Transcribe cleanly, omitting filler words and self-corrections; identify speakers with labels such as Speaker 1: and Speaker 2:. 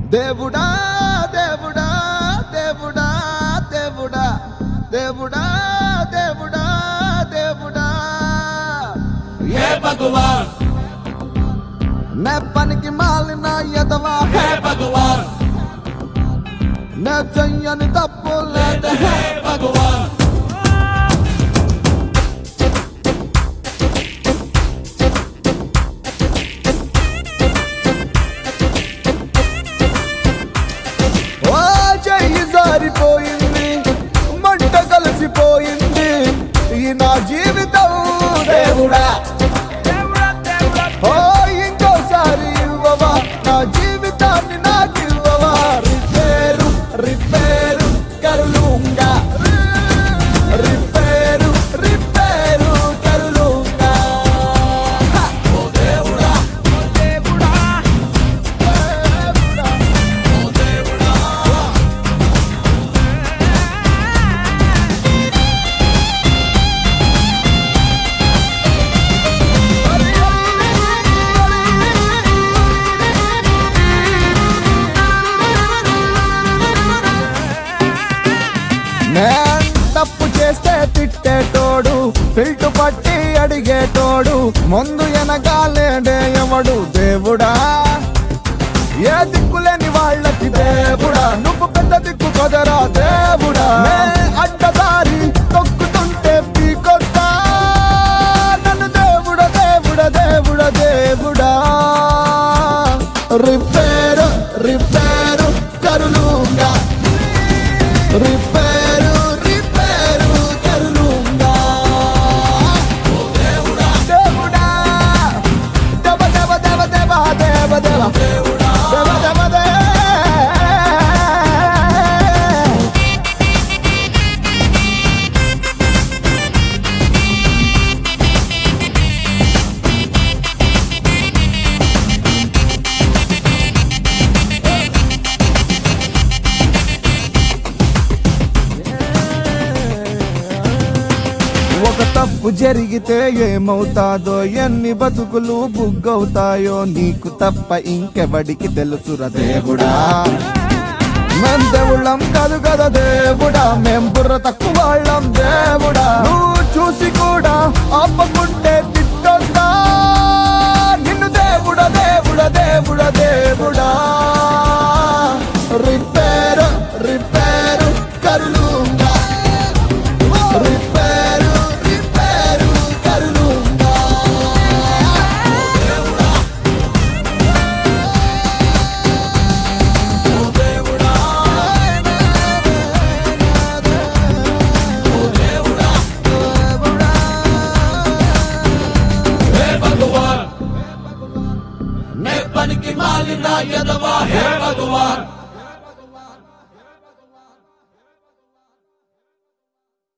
Speaker 1: దేవుడా దేవుడా దేవుడా దేవుడా దేవుడా దేవుడా దేవుడా
Speaker 2: हे भगवान
Speaker 1: నే పనికి మాలిన యదవా
Speaker 2: हे भगवान
Speaker 1: నే చెయ్యని తప్పు లేదు
Speaker 2: हे भगवान
Speaker 1: ఓ చెయ్యి జారిపోయింది మంట కలిసిపోయింది ఈ నా జీవితం దేవుడా ఓ ఇంకోసారి ఇవ్వవా నా జీవితాన్ని నాకు ఇవ్వవా రిపేరు రిపేరు కరులుంగా రిపేరు రిపేరు కరులుంగా
Speaker 2: ओ देवड़ा
Speaker 1: దేవుడా దేవుడా
Speaker 2: ओ देवड़ा
Speaker 1: నేను తప్పు చేస్తే తిట్టేటోడు ఫిల్టు పట్టి అడిగేటోడు ముందు వెనకాలేడే ఎవడు దేవుడా ఏ దిక్కులేని వాళ్ళకి దేవుడా నువ్వు పెద్ద దిక్కు కదరా దేవుడా నే అడ్డదారి తొక్కుతుంటే పీకొద్దా నన్ను దేవుడా దేవుడా దేవుడా దేవుడా రిపేరు రిపేరు కరులుంగా రిపేరు రిపేరు కరులుంగా
Speaker 2: ओ देवड़ा
Speaker 1: దేవుడా దేవ దేవ దేవ దేవ దేవ దేవ
Speaker 2: देवड़ा
Speaker 1: దేవ దేవ దే ఒక తప్పు జరిగితే ఏమవుతాదో ఎన్ని బతుకులు బుగ్గవుతాయో నీకు తప్ప ఇంకెవడికి తెలుసురా దేవుడా మేం దేవుళ్ళం కాదు కదా దేవుడా మేం బుర్ర తక్కువ వాళ్ళం దేవుడా నువ్వు చూసి కూడా ఆపకుంటే తిట్టొద్దా నిన్ను దేవుడా దేవుడా దేవుడా దేవుడా రిపేరు రిపేరు కరులుంగా రిపేరు రిపేరు కరులుంగా
Speaker 2: ओ देवड़ा ओ देवड़ा हे भगवान मैं बन की मालिना यदवा हे भगवान